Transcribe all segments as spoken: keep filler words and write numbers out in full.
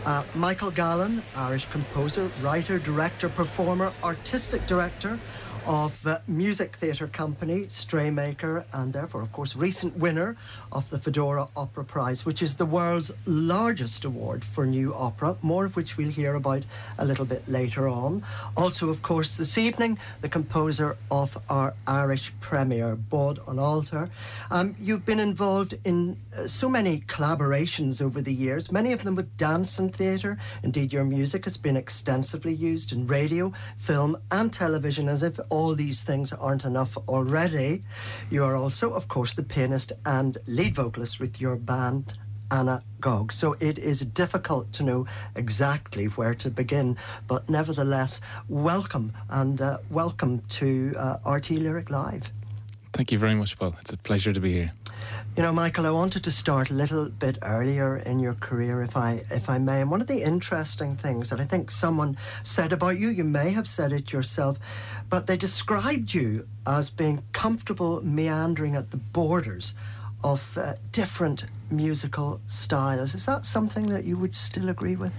Uh, Michael Gallen, Irish composer, writer, director, performer, artistic director of uh, Music Theatre Company, Straymaker, and therefore, of course, recent winner of the Fedora Opera Prize, which is the world's largest award for new opera, more of which we'll hear about a little bit later on. Also, of course, this evening, the composer of our Irish premiere, Bod an Altar. Um, you've been involved in uh, so many collaborations over the years, many of them with dance and theatre. Indeed, your music has been extensively used in radio, film and television, as if all these things aren't enough already. You are also, of course, the pianist and lead vocalist with your band, Anna Gog. So it is difficult to know exactly where to begin, but nevertheless, welcome, and uh, welcome to uh, R T Lyric Live. Thank you very much, Paul. It's a pleasure to be here. You know, Michael, I wanted to start a little bit earlier in your career, if I if I may. And one of the interesting things that I think someone said about you, you may have said it yourself, but they described you as being comfortable meandering at the borders of uh, different musical styles. Is that something that you would still agree with?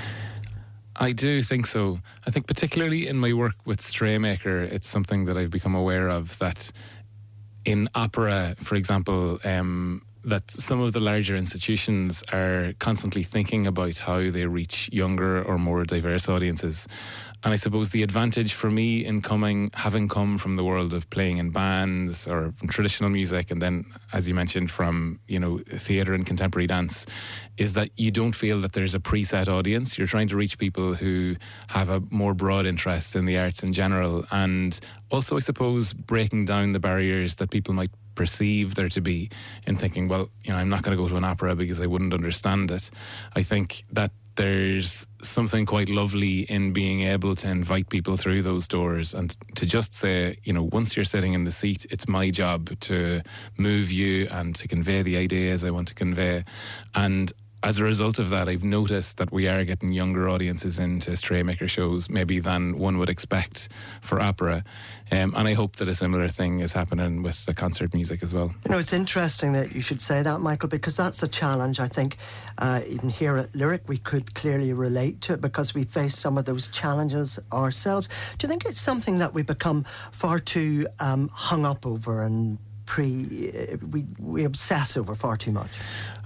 I do think so. I think particularly in my work with Straymaker, it's something that I've become aware of, that in opera, for example, um, that some of the larger institutions are constantly thinking about how they reach younger or more diverse audiences. And I suppose the advantage for me in coming, having come from the world of playing in bands or from traditional music, and then, as you mentioned, from, you know, theatre and contemporary dance, is that you don't feel that there's a preset audience. You're trying to reach people who have a more broad interest in the arts in general, and also, I suppose, breaking down the barriers that people might perceive there to be in thinking, well, you know, I'm not going to go to an opera because I wouldn't understand it. I think that there's something quite lovely in being able to invite people through those doors and to just say, you know, once you're sitting in the seat, it's my job to move you and to convey the ideas I want to convey. And as a result of that, I've noticed that we are getting younger audiences into Straymaker shows maybe than one would expect for opera. Um, and I hope that a similar thing is happening with the concert music as well. You know, it's interesting that you should say that, Michael, because that's a challenge. I think uh, even here at Lyric, we could clearly relate to it because we face some of those challenges ourselves. Do you think it's something that we become far too um, hung up over and pre uh, we, we obsess over far too much?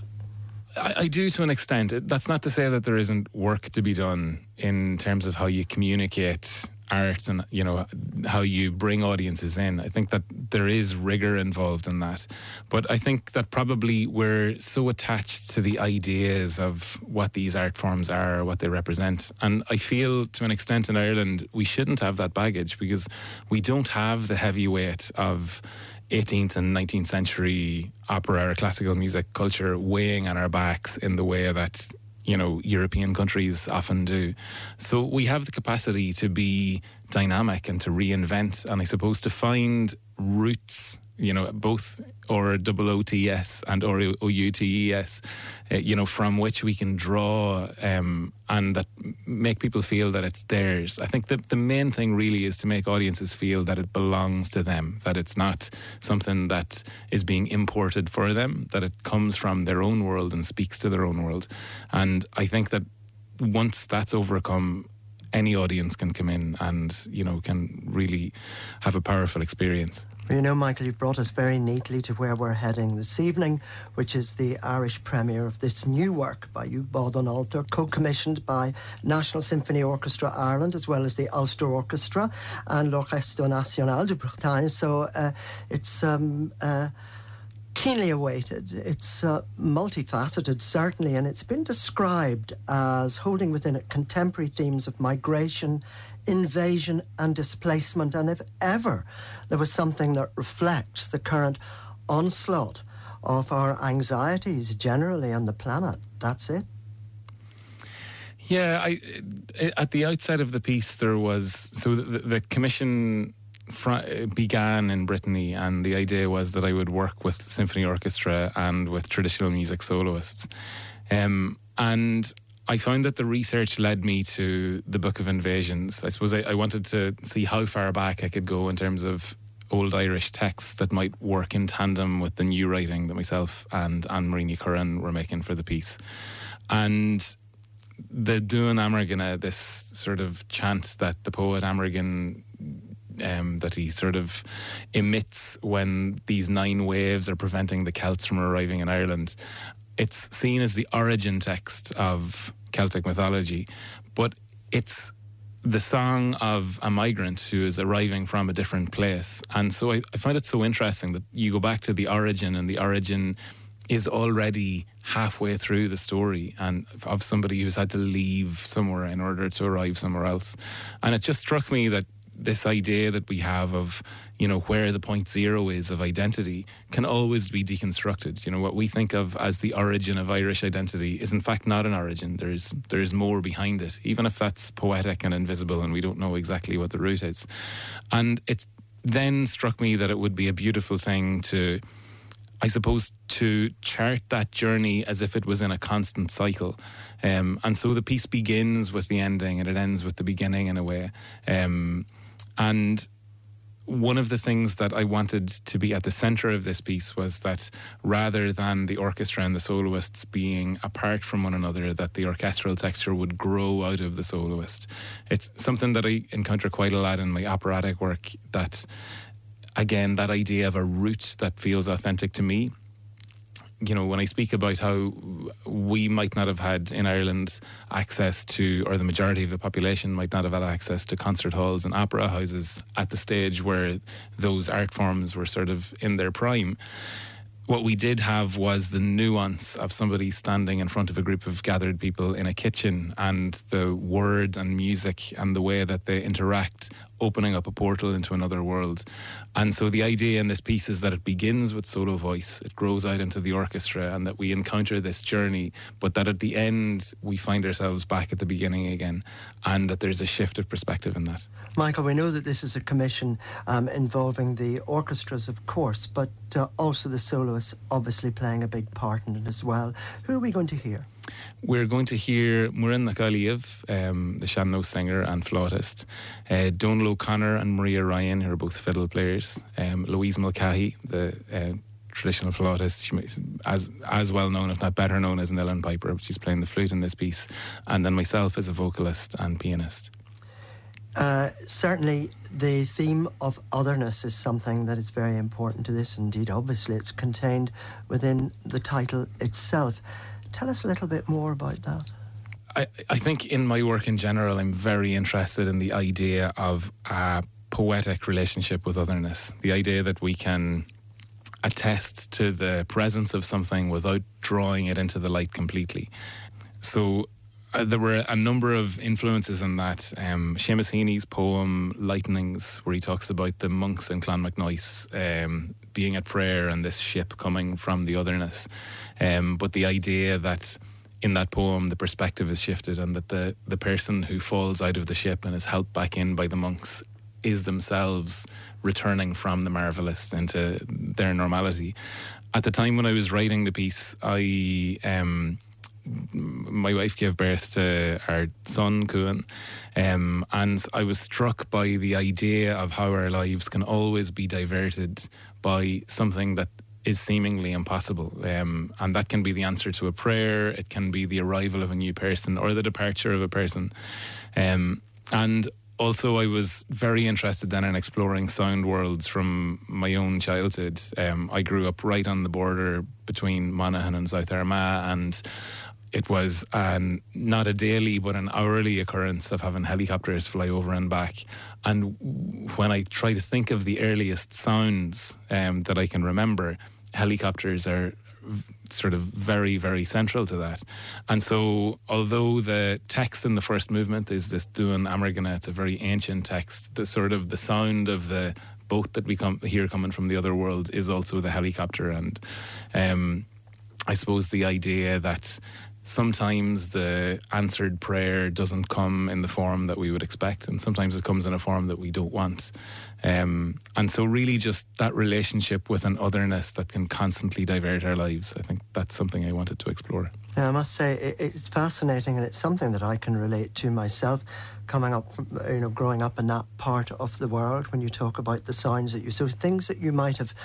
I, I do, to an extent. That's not to say that there isn't work to be done in terms of how you communicate art and, you know, how you bring audiences in. I think that there is rigour involved in that. But I think that probably we're so attached to the ideas of what these art forms are, what they represent. And I feel, to an extent in Ireland, we shouldn't have that baggage because we don't have the heavy weight of eighteenth and nineteenth century opera or classical music culture weighing on our backs in the way that, you know, European countries often do. So we have the capacity to be dynamic and to reinvent, and I suppose to find roots, you know, both or double O T S and or O U T E S, uh, you know, from which we can draw um, and that make people feel that it's theirs. I think that the main thing really is to make audiences feel that it belongs to them, that it's not something that is being imported for them, that it comes from their own world and speaks to their own world. And I think that once that's overcome, any audience can come in and, you know, can really have a powerful experience. You know, Michael, you've brought us very neatly to where we're heading this evening, which is the Irish premiere of this new work by you, Bod an Altar, co-commissioned by National Symphony Orchestra Ireland, as well as the Ulster Orchestra and l'Orchestre National de Bretagne. So uh, it's um, uh, keenly awaited. It's uh, multifaceted, certainly, and it's been described as holding within it contemporary themes of migration, invasion and displacement. And if ever there was something that reflects the current onslaught of our anxieties generally on the planet, that's it. Yeah, I, at the outset of the piece there was, so the, the commission fr- began in Brittany, and the idea was that I would work with symphony orchestra and with traditional music soloists. Um, and I found that the research led me to the Book of Invasions. I suppose I, I wanted to see how far back I could go in terms of old Irish texts that might work in tandem with the new writing that myself and Anne-Marie Curran were making for the piece. And the Dún Amargana, this sort of chant that the poet Amargin um, that he sort of emits when these nine waves are preventing the Celts from arriving in Ireland. It's seen as the origin text of Celtic mythology, but it's the song of a migrant who is arriving from a different place. And so I, I find it so interesting that you go back to the origin, and the origin is already halfway through the story, and of somebody who's had to leave somewhere in order to arrive somewhere else. And it just struck me that this idea that we have of, you know, where the point zero is of identity can always be deconstructed. You know, what we think of as the origin of Irish identity is in fact not an origin. There's there's more behind it, even if that's poetic and invisible and we don't know exactly what the root is. And it then struck me that it would be a beautiful thing to, I suppose, to chart that journey as if it was in a constant cycle. Um, and so the piece begins with the ending and it ends with the beginning in a way. Um, and one of the things that I wanted to be at the centre of this piece was that rather than the orchestra and the soloists being apart from one another, that the orchestral texture would grow out of the soloist. It's something that I encounter quite a lot in my operatic work, that again, that idea of a root that feels authentic to me. You know, when I speak about how we might not have had in Ireland access to, or the majority of the population might not have had access to concert halls and opera houses at the stage where those art forms were sort of in their prime, what we did have was the nuance of somebody standing in front of a group of gathered people in a kitchen, and the word and music and the way that they interact opening up a portal into another world. And so the idea in this piece is that it begins with solo voice, it grows out into the orchestra, and that we encounter this journey, but that at the end we find ourselves back at the beginning again, and that there's a shift of perspective in that. Michael, we know that this is a commission um, involving the orchestras, of course, but uh, also the soloists obviously playing a big part in it as well. Who are we going to hear? We're going to hear Muireann Nic Eilíomh, um, the sean-nós singer and flautist, uh, Donal O'Connor and Maria Ryan, who are both fiddle players, um, Louise Mulcahy, the uh, traditional flautist, she is as as well known, if not better known, as an uilleann piper. She's playing the flute in this piece, and then myself as a vocalist and pianist. Uh, certainly the theme of otherness is something that is very important to this. Indeed, obviously, it's contained within the title itself. Tell us a little bit more about that. I, I think in my work in general, I'm very interested in the idea of a poetic relationship with otherness. The idea that we can attest to the presence of something without drawing it into the light completely. So uh, there were a number of influences in that. Um, Seamus Heaney's poem Lightnings, where he talks about the monks in Clonmacnoise um, being at prayer and this ship coming from the otherness. Um, but the idea that in that poem the perspective is shifted, and that the, the person who falls out of the ship and is helped back in by the monks is themselves returning from the marvellous into their normality. At the time when I was writing the piece, I um, my wife gave birth to our son, Cuan, um, and I was struck by the idea of how our lives can always be diverted by something that is seemingly impossible. Um, and that can be the answer to a prayer, it can be the arrival of a new person or the departure of a person. Um, and also I was very interested then in exploring sound worlds from my own childhood. Um, I grew up right on the border between Monaghan and South Armagh, and it was an, not a daily but an hourly occurrence of having helicopters fly over and back. And when I try to think of the earliest sounds um, that I can remember, helicopters are v- sort of very, very central to that. And so although the text in the first movement is this Dún Amargana, it's a very ancient text, the sort of the sound of the boat that we come, hear coming from the other world is also the helicopter. And um, I suppose the idea that sometimes the answered prayer doesn't come in the form that we would expect, and sometimes it comes in a form that we don't want. Um, and so really just that relationship with an otherness that can constantly divert our lives, I think that's something I wanted to explore. Yeah, I must say it, it's fascinating, and it's something that I can relate to myself, coming up from, you know, growing up in that part of the world, when you talk about the sounds that you, so things that you might have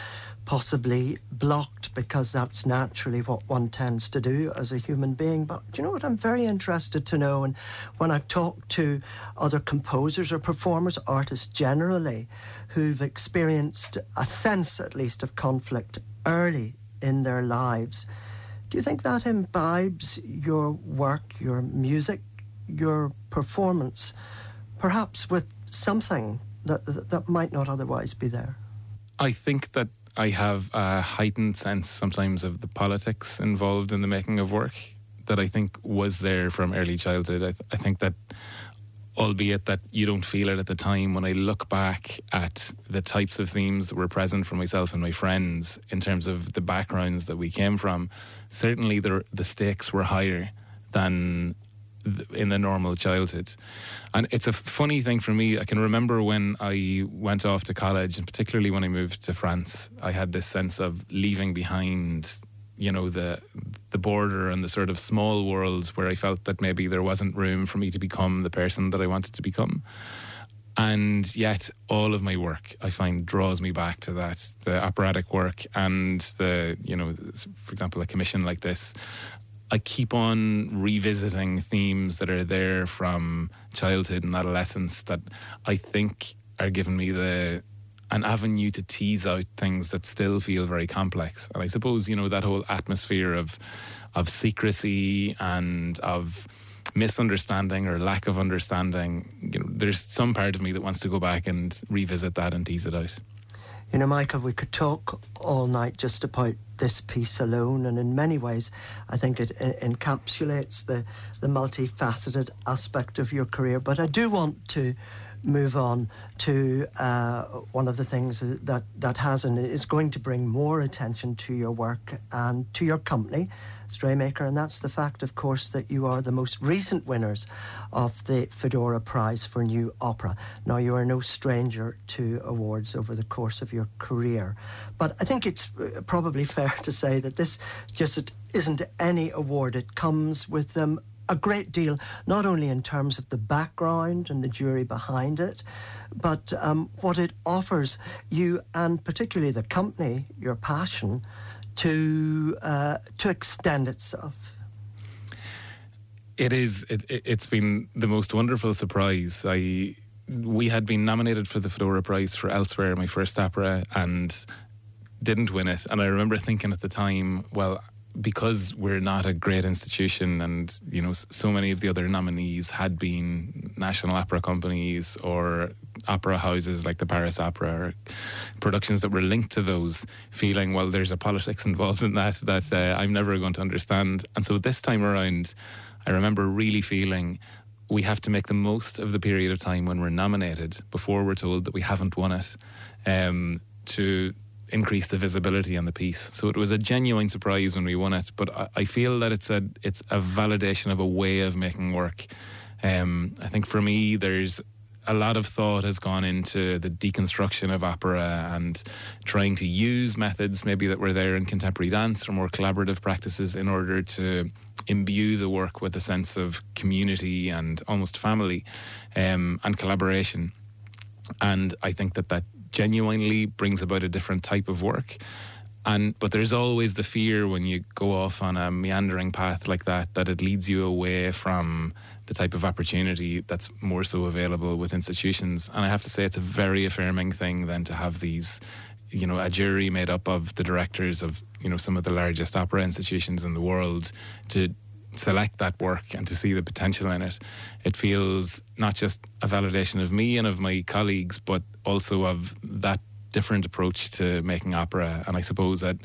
possibly blocked, because that's naturally what one tends to do as a human being. But do you know what I'm very interested to know? And when I've talked to other composers or performers, artists generally, who've experienced a sense, at least, of conflict early in their lives, do you think that imbibes your work, your music, your performance, perhaps with something that, that, that might not otherwise be there? I think that I have a heightened sense sometimes of the politics involved in the making of work that I think was there from early childhood. I, th- I think that, albeit that you don't feel it at the time, when I look back at the types of themes that were present for myself and my friends in terms of the backgrounds that we came from, certainly the, the stakes were higher than in the normal childhood. And it's a funny thing for me. I can remember when I went off to college, and particularly when I moved to France, I had this sense of leaving behind, you know, the the border and the sort of small worlds where I felt that maybe there wasn't room for me to become the person that I wanted to become. And yet all of my work, I find, draws me back to that, the operatic work and the, you know, for example, a commission like this. I keep on revisiting themes that are there from childhood and adolescence that I think are giving me the an avenue to tease out things that still feel very complex. And I suppose, you know, that whole atmosphere of of secrecy and of misunderstanding or lack of understanding, you know, there's some part of me that wants to go back and revisit that and tease it out. You know, Michael, we could talk all night just about this piece alone, and in many ways I think it encapsulates the, the multifaceted aspect of your career. But I do want to move on to uh, one of the things that, that has and is going to bring more attention to your work and to your company, Straymaker, and that's the fact, of course, that you are the most recent winners of the Fedora Prize for New Opera. Now, you are no stranger to awards over the course of your career, but I think it's probably fair to say that this just isn't any award. It comes with um, a great deal, not only in terms of the background and the jury behind it, but um, what it offers you, and particularly the company, your passion, to uh, to extend itself. It is. It, it's been the most wonderful surprise. I we had been nominated for the Fedora Prize for Elsewhere, my first opera, and didn't win it. And I remember thinking at the time, well, because we're not a great institution, and you know, so many of the other nominees had been national opera companies or opera houses like the Paris Opera, or productions that were linked to those, feeling, well, there's a politics involved in that that uh, I'm never going to understand. And so this time around, I remember really feeling we have to make the most of the period of time when we're nominated before we're told that we haven't won it, um, to increase the visibility on the piece. So it was a genuine surprise when we won it, but I, I feel that it's a it's a validation of a way of making work. Um, I think for me, there's a lot of thought has gone into the deconstruction of opera and trying to use methods maybe that were there in contemporary dance or more collaborative practices in order to imbue the work with a sense of community and almost family, um, and collaboration. And I think that that genuinely brings about a different type of work. And but there's always the fear when you go off on a meandering path like that, that it leads you away from the type of opportunity that's more so available with institutions. And I have to say, it's a very affirming thing then to have these, you know, a jury made up of the directors of, you know, some of the largest opera institutions in the world to select that work and to see the potential in it. It feels not just a validation of me and of my colleagues, but also of that different approach to making opera, and I suppose a,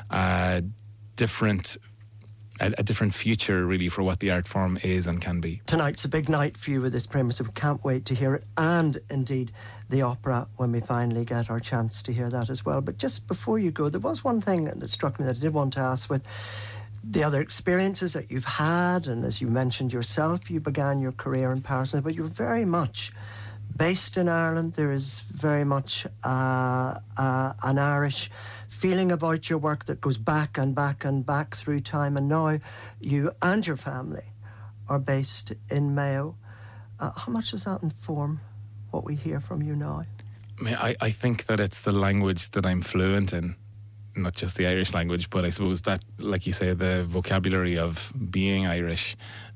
a different a, a different future really for what the art form is and can be. Tonight's a big night for you with this premiere, so we can't wait to hear it, and indeed the opera when we finally get our chance to hear that as well. But just before you go, there was one thing that struck me that I did want to ask. With the other experiences that you've had, and as you mentioned yourself, you began your career in Paris, but you're very much based in Ireland. There is very much uh, uh, an Irish feeling about your work that goes back and back and back through time, and now you and your family are based in Mayo. Uh, how much does that inform what we hear from you now? I mean, I, I think that it's the language that I'm fluent in. not just the Irish language, but I suppose that, like you say, the vocabulary of being Irish.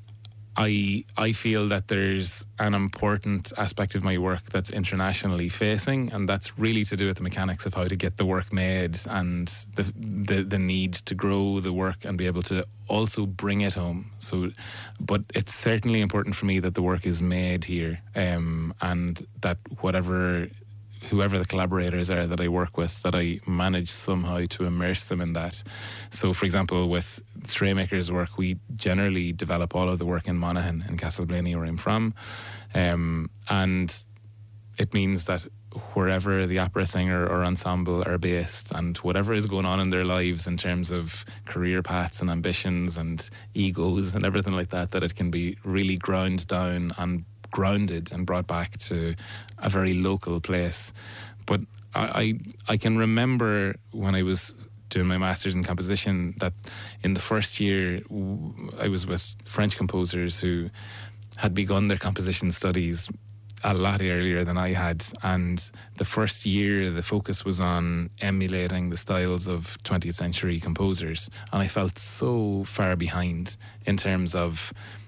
I I feel that there's an important aspect of my work that's internationally facing, and that's really to do with the mechanics of how to get the work made and the the, the need to grow the work and be able to also bring it home. So, but it's certainly important for me that the work is made here, um, and that whatever, whoever the collaborators are that I work with, that I manage somehow to immerse them in that. So, for example, with Straymaker's work, we generally develop all of the work in Monaghan, in Castleblaney, where I'm from. Um, and it means that wherever the opera singer or ensemble are based and whatever is going on in their lives in terms of career paths and ambitions and egos and everything like that, that it can be really ground down and grounded and brought back to a very local place. But I, I I can remember when I was doing my master's in composition that in the first year I was with French composers who had begun their composition studies a lot earlier than I had, and the first year the focus was on emulating the styles of twentieth century composers, and I felt so far behind in terms of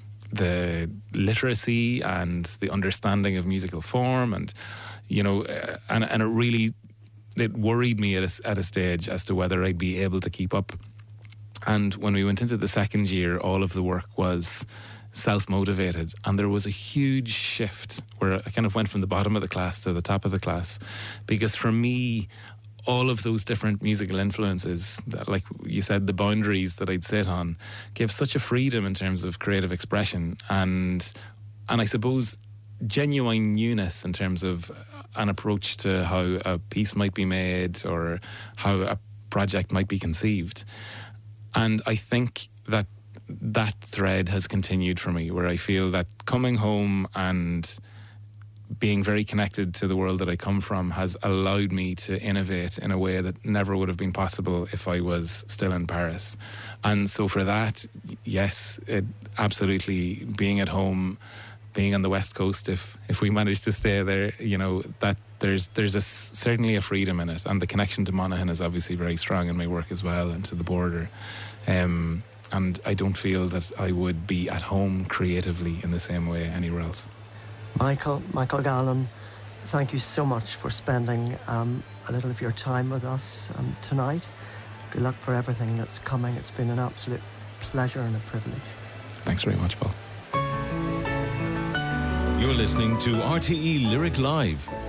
the literacy and the understanding of musical form, and you know, uh, and and it really it worried me at a, at a stage as to whether I'd be able to keep up. And when we went into the second year, all of the work was self-motivated, and there was a huge shift where I kind of went from the bottom of the class to the top of the class, because for me, all of those different musical influences, that, like you said, the boundaries that I'd sit on, gave such a freedom in terms of creative expression, and and I suppose genuine newness in terms of an approach to how a piece might be made or how a project might be conceived. And I think that that thread has continued for me, where I feel that coming home and being very connected to the world that I come from has allowed me to innovate in a way that never would have been possible if I was still in Paris. And so for that, yes, it absolutely, being at home, being on the West Coast, if if we manage to stay there, you know, that there's there's a, certainly a freedom in it, and the connection to Monaghan is obviously very strong in my work as well, and to the border. Um, and I don't feel that I would be at home creatively in the same way anywhere else. Michael, Michael Gallen, thank you so much for spending um, a little of your time with us um, tonight. Good luck for everything that's coming. It's been an absolute pleasure and a privilege. Thanks very much, Paul. You're listening to R T E Lyric Live.